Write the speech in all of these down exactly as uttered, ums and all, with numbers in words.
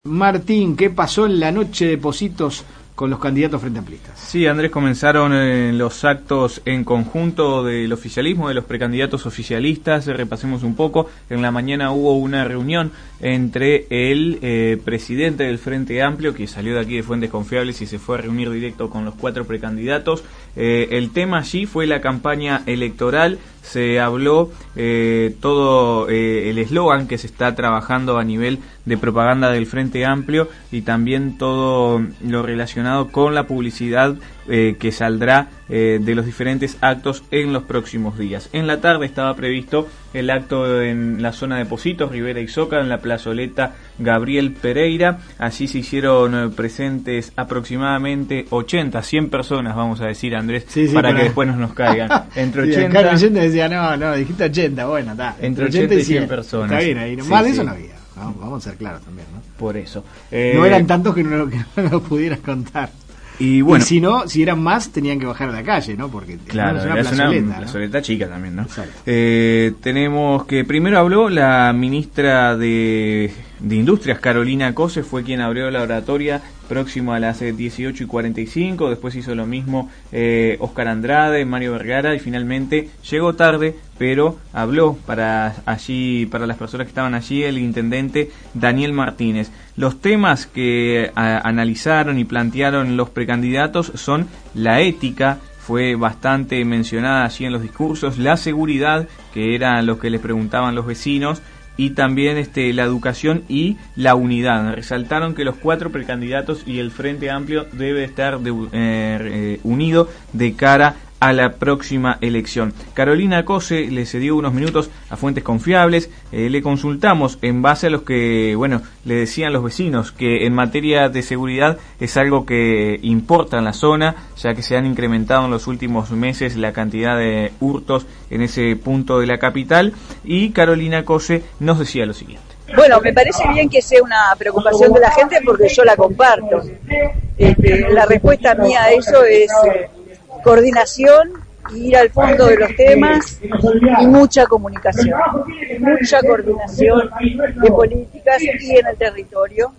Martín, ¿qué pasó en la noche de Pocitos con los candidatos frente amplistas? Sí, Andrés, comenzaron eh, los actos en conjunto del oficialismo, de los precandidatos oficialistas. Repasemos un poco. En la mañana hubo una reunión entre el eh, presidente del Frente Amplio, que salió de aquí de Fuentes Confiables y se fue a reunir directo con los cuatro precandidatos. Eh, el tema allí fue la campaña electoral. Se habló eh, todo eh, el eslogan que se está trabajando a nivel de propaganda del Frente Amplio y también todo lo relacionado con la publicidad eh, que saldrá eh, de los diferentes actos en los próximos días. En la tarde estaba previsto el acto en la zona de Pocitos, Rivera y Soca, en la plazoleta Gabriel Pereira. Allí se hicieron presentes aproximadamente ochenta, cien personas, vamos a decir, Andrés, sí, sí, para, para que después no nos caigan. Entre sí, ochenta... Acá oyente decía, no, no, dijiste ochenta, bueno, está. Entre ochenta y cien personas. Está bien, ahí sí, más sí. de eso no había. Vamos, vamos a ser claros también, ¿no? Por eso. Eh, no eran tantos que no, que no lo pudieras contar. Y bueno, y si no, si eran más, tenían que bajar a la calle, ¿no? Porque claro, es una es plazoleta, una ¿no? plazoleta chica también, ¿no? Eh, tenemos que primero habló la ministra de, de Industrias, Carolina Cose, fue quien abrió la oratoria próximo a las dieciocho y cuarenta y cinco. Después hizo lo mismo eh, Oscar Andrade, Mario Vergara, y finalmente llegó tarde, pero habló para allí, para las personas que estaban allí, el intendente Daniel Martínez. Los temas que a, analizaron y plantearon los precandidatos son la ética, fue bastante mencionada allí en los discursos, la seguridad, que era lo que les preguntaban los vecinos, y también este, la educación y la unidad. Resaltaron que los cuatro precandidatos y el Frente Amplio debe estar de, eh, eh, unido de cara a la próxima elección. Carolina Cose le cedió unos minutos a fuentes confiables. Eh, le consultamos en base a los que, bueno, le decían los vecinos, que en materia de seguridad es algo que importa en la zona, ya que se han incrementado en los últimos meses la cantidad de hurtos en ese punto de la capital. Y Carolina Cose nos decía lo siguiente. Bueno, me parece bien que sea una preocupación de la gente porque yo la comparto. Este, la respuesta mía a eso es eh, coordinación, ir al fondo de los temas y mucha comunicación, mucha coordinación de políticas y en el territorio.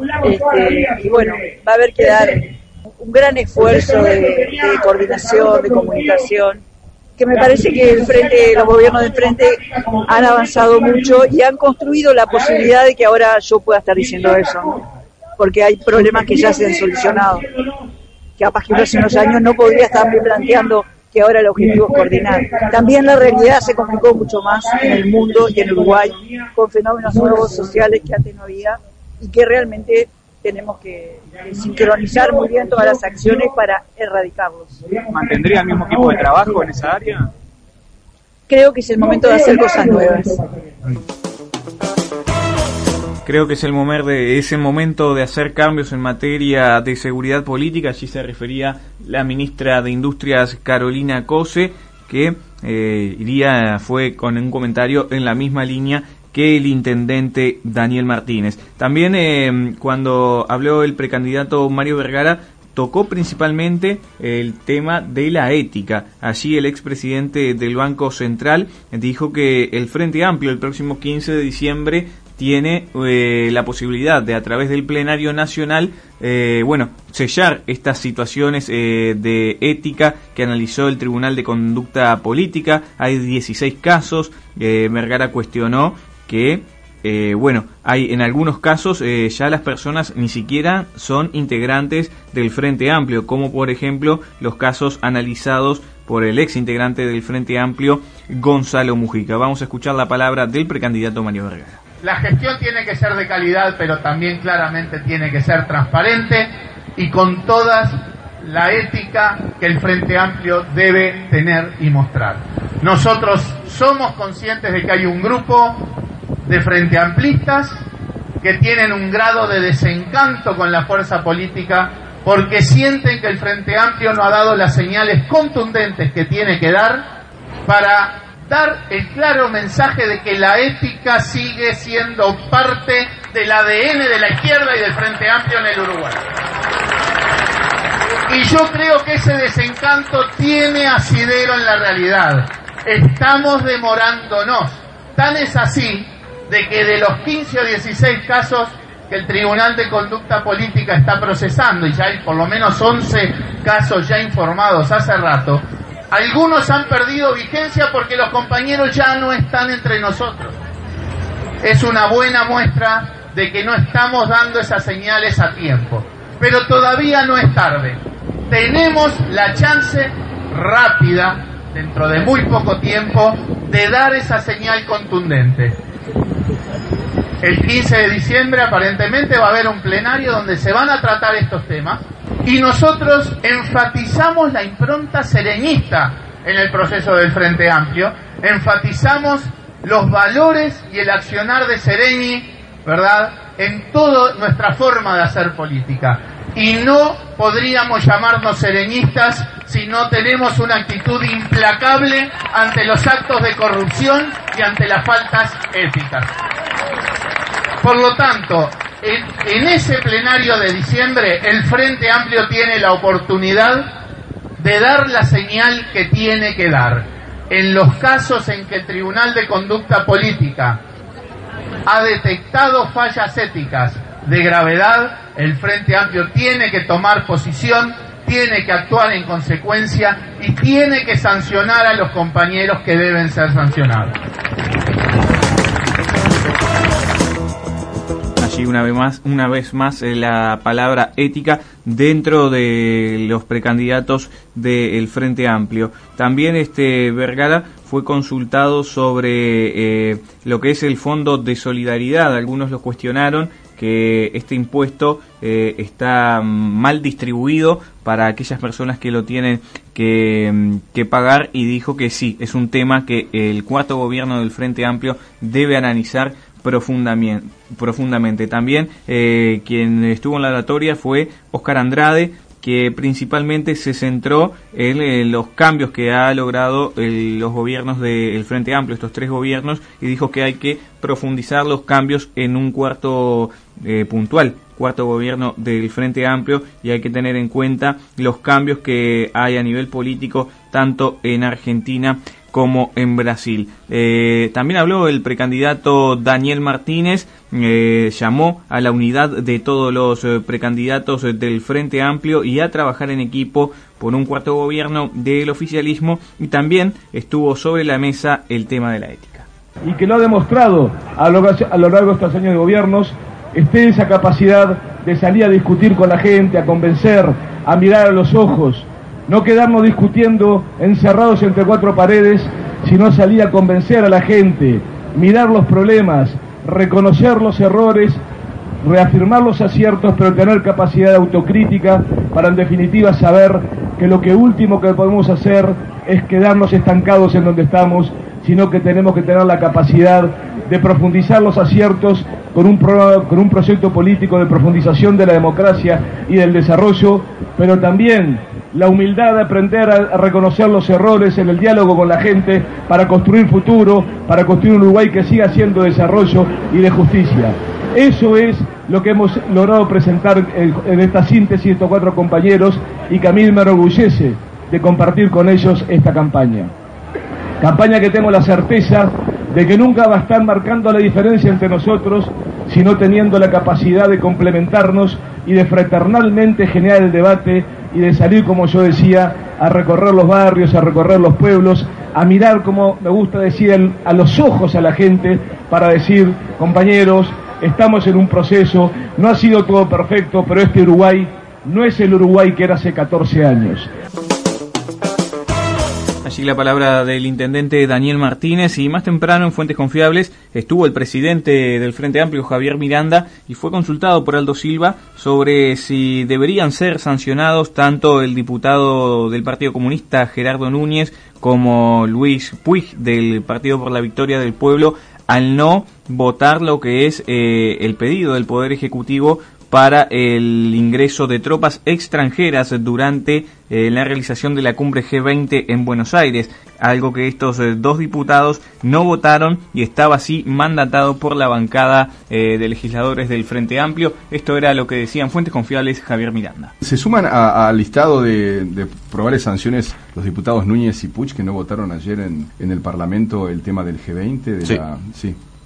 Este, y bueno, va a haber que dar un gran esfuerzo de, de coordinación, de comunicación, que me parece que el frente, los gobiernos del frente han avanzado mucho y han construido la posibilidad de que ahora yo pueda estar diciendo eso, ¿no? Porque hay problemas que ya se han solucionado. Capaz que hace unos años no podría estarme planteando que ahora el objetivo es coordinar. También la realidad se complicó mucho más en el mundo y en Uruguay, con fenómenos nuevos sociales que antes no había y que realmente tenemos que, que sincronizar muy bien todas las acciones para erradicarlos. ¿Mantendría el mismo tipo de trabajo en esa área? Creo que es el momento de hacer cosas nuevas. Creo que es el momento de es el momento de hacer cambios en materia de seguridad política. Allí se refería la ministra de Industrias, Carolina Cose, que eh, iría fue con un comentario en la misma línea que el intendente Daniel Martínez. También eh, cuando habló el precandidato Mario Vergara, tocó principalmente el tema de la ética. Allí el expresidente del Banco Central dijo que el Frente Amplio el próximo quince de diciembre tiene eh, la posibilidad de, a través del plenario nacional, eh, bueno, sellar estas situaciones eh, de ética que analizó el Tribunal de Conducta Política. Hay dieciséis casos. eh, Vergara cuestionó que Eh, bueno, hay en algunos casos eh, ya las personas ni siquiera son integrantes del Frente Amplio, como por ejemplo los casos analizados por el ex integrante del Frente Amplio, Gonzalo Mujica. Vamos a escuchar la palabra del precandidato Mario Vergara. La gestión tiene que ser de calidad, pero también claramente tiene que ser transparente y con toda la ética que el Frente Amplio debe tener y mostrar. Nosotros somos conscientes de que hay un grupo de frente amplistas que tienen un grado de desencanto con la fuerza política porque sienten que el Frente Amplio no ha dado las señales contundentes que tiene que dar para dar el claro mensaje de que la ética sigue siendo parte del A D N de la izquierda y del Frente Amplio en el Uruguay. Y yo creo que ese desencanto tiene asidero en la realidad. Estamos demorándonos. Tan es así de que de los quince o dieciséis casos que el Tribunal de Conducta Política está procesando, y ya hay por lo menos once casos ya informados hace rato, algunos han perdido vigencia porque los compañeros ya no están entre nosotros. Es una buena muestra de que no estamos dando esas señales a tiempo. Pero todavía no es tarde. Tenemos la chance rápida, dentro de muy poco tiempo, de dar esa señal contundente. El quince de diciembre aparentemente va a haber un plenario donde se van a tratar estos temas y nosotros enfatizamos la impronta serenista en el proceso del Frente Amplio, enfatizamos los valores y el accionar de Sereni, ¿verdad?, en toda nuestra forma de hacer política. Y no podríamos llamarnos serenistas si no tenemos una actitud implacable ante los actos de corrupción y ante las faltas éticas. Por lo tanto, en, en ese plenario de diciembre, el Frente Amplio tiene la oportunidad de dar la señal que tiene que dar. En los casos en que el Tribunal de Conducta Política ha detectado fallas éticas de gravedad, el Frente Amplio tiene que tomar posición, tiene que actuar en consecuencia y tiene que sancionar a los compañeros que deben ser sancionados. Allí una vez más, una vez más eh, la palabra ética dentro de los precandidatos del Frente Amplio. También este Vergara fue consultado sobre eh, lo que es el Fondo de Solidaridad. Algunos lo cuestionaron, que este impuesto eh, está mal distribuido para aquellas personas que lo tienen que, que pagar, y dijo que sí, es un tema que el cuarto gobierno del Frente Amplio debe analizar profundamente. profundamente. También eh, quien estuvo en la oratoria fue Óscar Andrade, que principalmente se centró en, en los cambios que ha logrado el, los gobiernos del Frente Amplio, estos tres gobiernos, y dijo que hay que profundizar los cambios en un cuarto eh, puntual, cuarto gobierno del Frente Amplio, y hay que tener en cuenta los cambios que hay a nivel político tanto en Argentina como en Brasil. Eh, también habló el precandidato Daniel Martínez, eh, llamó a la unidad de todos los eh, precandidatos del Frente Amplio y a trabajar en equipo por un cuarto gobierno del oficialismo, y también estuvo sobre la mesa el tema de la ética. Y que lo ha demostrado a lo, a lo largo de estos años de gobiernos, esté esa capacidad de salir a discutir con la gente, a convencer, a mirar a los ojos, no quedarnos discutiendo encerrados entre cuatro paredes, sino salir a convencer a la gente, mirar los problemas, reconocer los errores, reafirmar los aciertos, pero tener capacidad de autocrítica para en definitiva saber que lo que último que podemos hacer es quedarnos estancados en donde estamos, sino que tenemos que tener la capacidad de profundizar los aciertos con un, pro, con un proyecto político de profundización de la democracia y del desarrollo, pero también la humildad de aprender a, a reconocer los errores en el diálogo con la gente para construir futuro, para construir un Uruguay que siga siendo desarrollo y de justicia. Eso es lo que hemos logrado presentar en, en esta síntesis estos cuatro compañeros, y que a mí me enorgullece de compartir con ellos esta campaña. Campaña que tengo la certeza de que nunca va a estar marcando la diferencia entre nosotros, sino teniendo la capacidad de complementarnos y de fraternalmente generar el debate y de salir, como yo decía, a recorrer los barrios, a recorrer los pueblos, a mirar, como me gusta decir, a los ojos a la gente para decir: compañeros, estamos en un proceso, no ha sido todo perfecto, pero este Uruguay no es el Uruguay que era hace catorce años. Allí la palabra del intendente Daniel Martínez. Y más temprano, en Fuentes Confiables, estuvo el presidente del Frente Amplio, Javier Miranda, y fue consultado por Aldo Silva sobre si deberían ser sancionados tanto el diputado del Partido Comunista Gerardo Núñez como Luis Puig del Partido por la Victoria del Pueblo, al no votar lo que es eh, el pedido del Poder Ejecutivo para el ingreso de tropas extranjeras durante eh, la realización de la cumbre G veinte en Buenos Aires, algo que estos eh, dos diputados no votaron y estaba así mandatado por la bancada eh, de legisladores del Frente Amplio. Esto era lo que decían Fuentes Confiables, Javier Miranda. ¿Se suman al listado de, de probables sanciones los diputados Núñez y Puig, que no votaron ayer en, en el Parlamento el tema del G veinte? De sí. La, sí.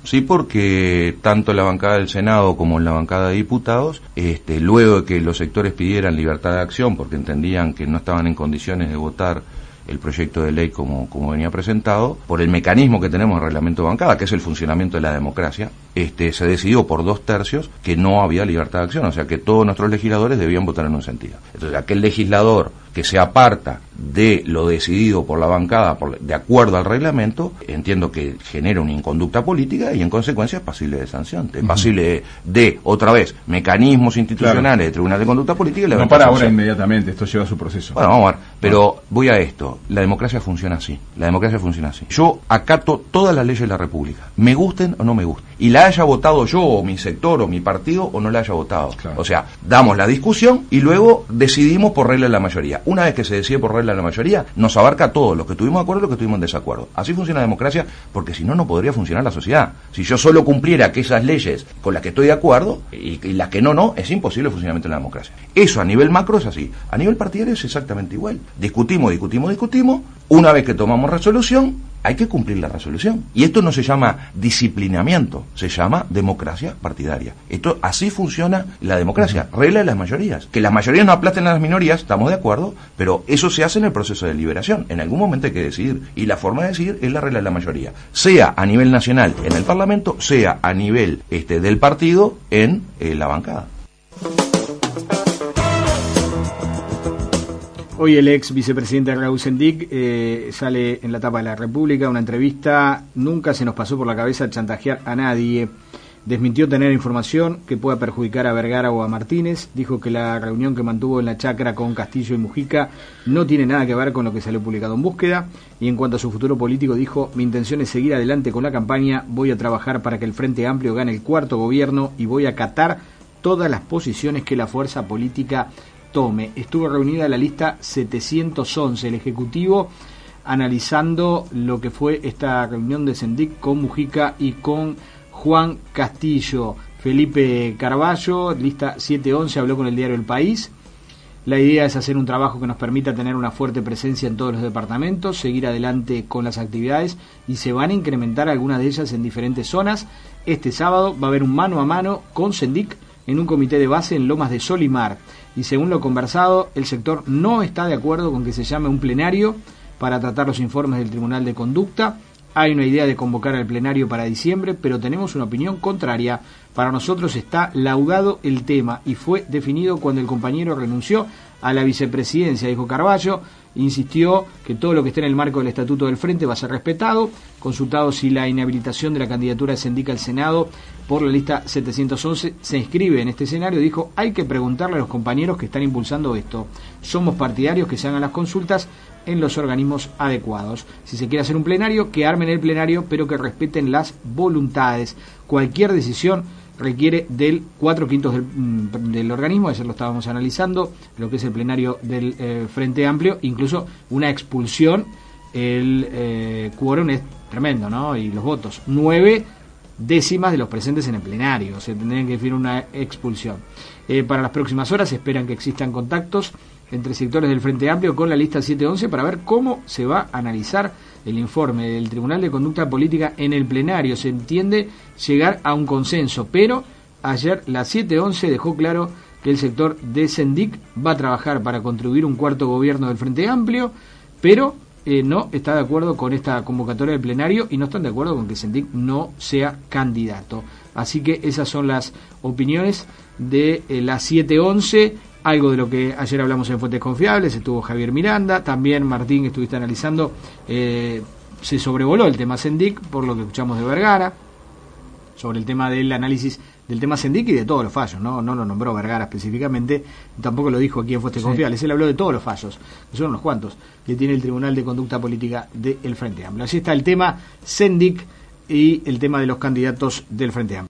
sí, porque tanto en la bancada del Senado como en la bancada de diputados, este, luego de que los sectores pidieran libertad de acción porque entendían que no estaban en condiciones de votar el proyecto de ley como, como venía presentado, por el mecanismo que tenemos en el reglamento de bancada, que es el funcionamiento de la democracia, este, se decidió por dos tercios que no había libertad de acción, o sea que todos nuestros legisladores debían votar en un sentido. Entonces aquel legislador que se aparta de lo decidido por la bancada por, de acuerdo al reglamento, entiendo que genera una inconducta política y en consecuencia es pasible de sanción, es pasible de, de otra vez, mecanismos institucionales, claro, de Tribunal de Conducta Política y la no para ahora inmediatamente, esto lleva su proceso. Bueno, vamos a ver, pero bueno, voy a esto, la democracia funciona así, la democracia funciona así. Yo acato todas las leyes de la República, me gusten o no me gusten, y la haya votado yo o mi sector o mi partido o no la haya votado. Claro. O sea, damos la discusión y luego decidimos por regla de la mayoría. Una vez que se decide por regla de la mayoría, nos abarca todo, lo que estuvimos de acuerdo y lo que estuvimos en desacuerdo. Así funciona la democracia, porque si no, no podría funcionar la sociedad. Si yo solo cumpliera aquellas leyes con las que estoy de acuerdo y, y las que no, no, es imposible el funcionamiento de la democracia. Eso a nivel macro es así. A nivel partidario es exactamente igual. Discutimos, discutimos, discutimos. Una vez que tomamos resolución, hay que cumplir la resolución. Y esto no se llama disciplinamiento, se llama democracia partidaria. Esto así funciona la democracia, regla de las mayorías. Que las mayorías no aplasten a las minorías, estamos de acuerdo, pero eso se hace en el proceso de deliberación. En algún momento hay que decidir, y la forma de decidir es la regla de la mayoría. Sea a nivel nacional en el Parlamento, sea a nivel este del partido en eh, la bancada. Hoy el ex vicepresidente Raúl Sendic eh, sale en la tapa de la República, una entrevista. Nunca se nos pasó por la cabeza chantajear a nadie. Desmintió tener información que pueda perjudicar a Vergara o a Martínez. Dijo que la reunión que mantuvo en la chacra con Castillo y Mujica no tiene nada que ver con lo que salió publicado en Búsqueda. Y en cuanto a su futuro político, dijo: mi intención es seguir adelante con la campaña, voy a trabajar para que el Frente Amplio gane el cuarto gobierno y voy a acatar todas las posiciones que la fuerza política tome. Estuvo reunida la lista setecientos once, el Ejecutivo, analizando lo que fue esta reunión de Sendic con Mujica y con Juan Castillo. Felipe Carballo, lista setecientos once, habló con el diario El País. La idea es hacer un trabajo que nos permita tener una fuerte presencia en todos los departamentos, seguir adelante con las actividades y se van a incrementar algunas de ellas en diferentes zonas. Este sábado va a haber un mano a mano con Sendic en un comité de base en Lomas de Sol y Mar. Y según lo conversado, el sector no está de acuerdo con que se llame un plenario para tratar los informes del Tribunal de Conducta. Hay una idea de convocar al plenario para diciembre, pero tenemos una opinión contraria. Para nosotros está laudado el tema y fue definido cuando el compañero renunció a la vicepresidencia, dijo Carballo. Insistió que todo lo que esté en el marco del Estatuto del Frente va a ser respetado. Consultado si la inhabilitación de la candidatura de Sendic al Senado por la lista setecientos once se inscribe en este escenario, dijo: hay que preguntarle a los compañeros que están impulsando esto. Somos partidarios que se hagan las consultas en los organismos adecuados. Si se quiere hacer un plenario, que armen el plenario, pero que respeten las voluntades. Cualquier decisión requiere del cuatro quintos del, del organismo, eso lo estábamos analizando, lo que es el plenario del eh, Frente Amplio, incluso una expulsión, el eh, quórum es tremendo, ¿no? Y los votos, nueve décimas de los presentes en el plenario, se tendrían que definir una expulsión. Eh, para las próximas horas esperan que existan contactos entre sectores del Frente Amplio con la lista setecientos once para ver cómo se va a analizar el informe del Tribunal de Conducta Política en el plenario. Se entiende llegar a un consenso, pero ayer la setecientos once dejó claro que el sector de Sendic va a trabajar para contribuir un cuarto gobierno del Frente Amplio, pero eh, no está de acuerdo con esta convocatoria del plenario y no están de acuerdo con que Sendic no sea candidato. Así que esas son las opiniones de eh, la setecientos once. Algo de lo que ayer hablamos en Fuentes Confiables, estuvo Javier Miranda, también Martín, que estuviste analizando, eh, se sobrevoló el tema Sendic, por lo que escuchamos de Vergara, sobre el tema del análisis del tema Sendic y de todos los fallos, no no lo nombró Vergara específicamente, tampoco lo dijo aquí en Fuentes sí. Confiables, él habló de todos los fallos, que son unos cuantos, que tiene el Tribunal de Conducta Política del Frente Amplio. Así está el tema Sendic y el tema de los candidatos del Frente Amplio.